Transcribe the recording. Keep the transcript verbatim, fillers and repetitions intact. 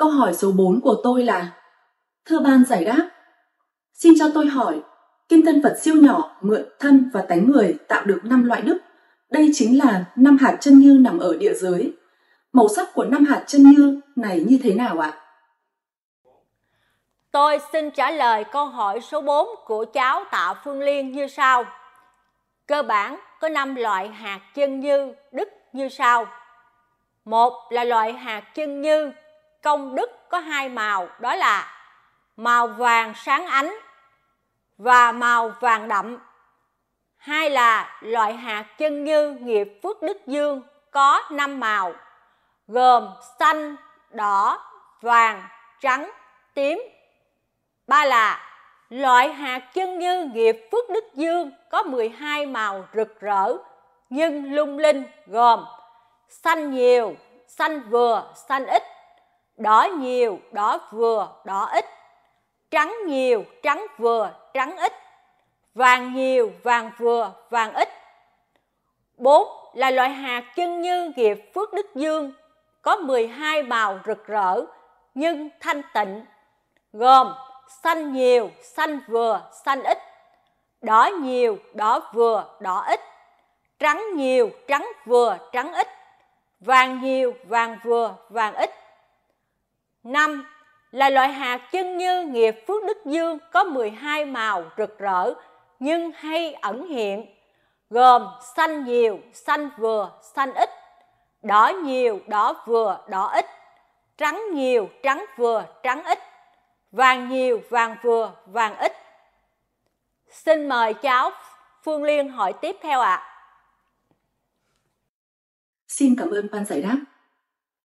Câu hỏi số bốn của tôi là: thưa ban giải đáp, xin cho tôi hỏi, kim thân Phật siêu nhỏ mượn thân và tánh người tạo được năm loại đức. Đây chính là năm hạt chân như nằm ở địa giới. Màu sắc của năm hạt chân như này như thế nào ạ? Tôi xin trả lời câu hỏi số bốn của cháu Tạ Phương Liên như sau. Cơ bản có năm loại hạt chân như đức như sau. Một là loại hạt chân như công đức có hai màu, đó là màu vàng sáng ánh và màu vàng đậm. Hai là loại hạt chân như nghiệp phước đức dương có năm màu, gồm xanh, đỏ, vàng, trắng, tím. Ba là loại hạt chân như nghiệp phước đức dương có mười hai màu rực rỡ nhưng lung linh, gồm xanh nhiều, xanh vừa, xanh ít, đỏ nhiều, đỏ vừa, đỏ ít, trắng nhiều, trắng vừa, trắng ít, vàng nhiều, vàng vừa, vàng ít. Bốn là loại hạt chân như nghiệp phước đức dương có mười hai màu rực rỡ nhưng thanh tịnh, gồm xanh nhiều, xanh vừa, xanh ít, đỏ nhiều, đỏ vừa, đỏ ít, trắng nhiều, trắng vừa, trắng ít, vàng nhiều, vàng vừa, vàng ít. Năm là loại hạt chân như nghiệp phước đức dương có mười hai màu rực rỡ nhưng hay ẩn hiện, gồm xanh nhiều, xanh vừa, xanh ít, đỏ nhiều, đỏ vừa, đỏ ít, trắng nhiều, trắng vừa, trắng ít, vàng nhiều, vàng vừa, vàng ít. Xin mời cháu Phương Liên hỏi tiếp theo ạ. Xin cảm ơn ban giải đáp.